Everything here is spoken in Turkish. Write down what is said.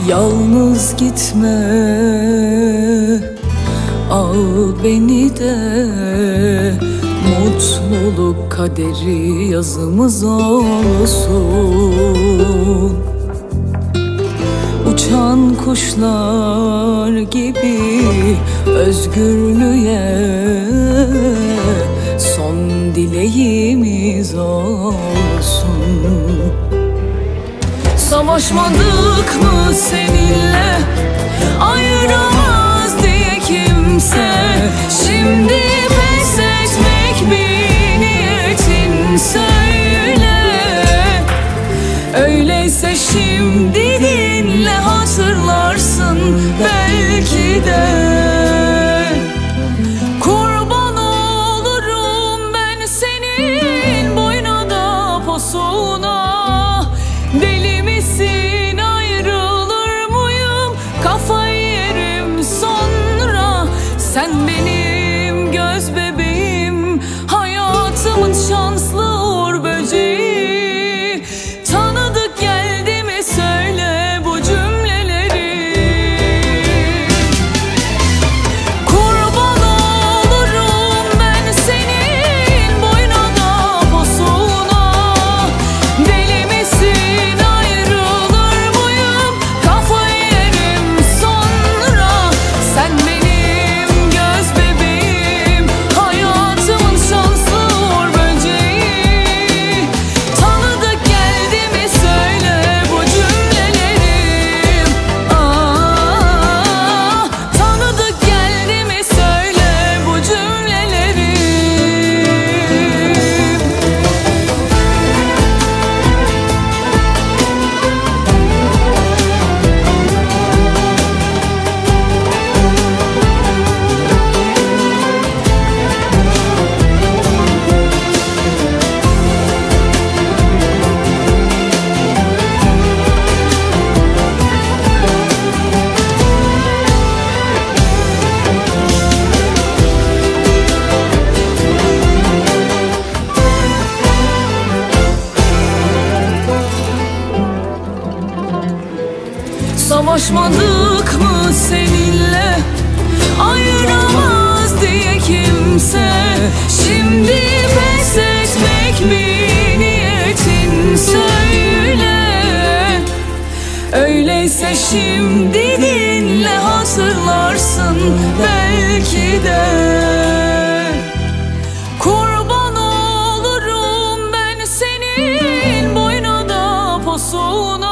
Yalnız gitme, al beni de, mutluluk kaderi yazımız olsun. Uçan kuşlar gibi özgürlüğe son dileğimiz olsun. Savaşmadık mı seninle, ayıramaz diye kimse? Şimdi pes etmek bir niyetin, söyle. Öyleyse şimdi dinle, hatırlarsın belki de. Kurban olurum ben senin boyuna da posuna. Deli misin, ayrılır mıyım? Kafayı yerim sonra. Sen benim göz bebeğim, hayatımın şanslı uğur böceği. Tanıdık geldi mi söyle bu cümleleri. Kurban olurum ben senin boyuna da posuna. Deli misin, ayrılır mıyım? Kafayı yerim sonra. Sen benim göz bebeğim, hayatımın şanslı uğur böceği. Tanıdık geldi mi söyle bu cümlelerim. Tanıdık geldi mi söyle bu cümlelerim. Savaşmadık mı seninle, ayıramaz diye kimse? Şimdi pes etmek bir niyetin, söyle. Öyleyse şimdi dinle, hatırlarsın belki de. Kurban olurum ben senin boyuna da posuna.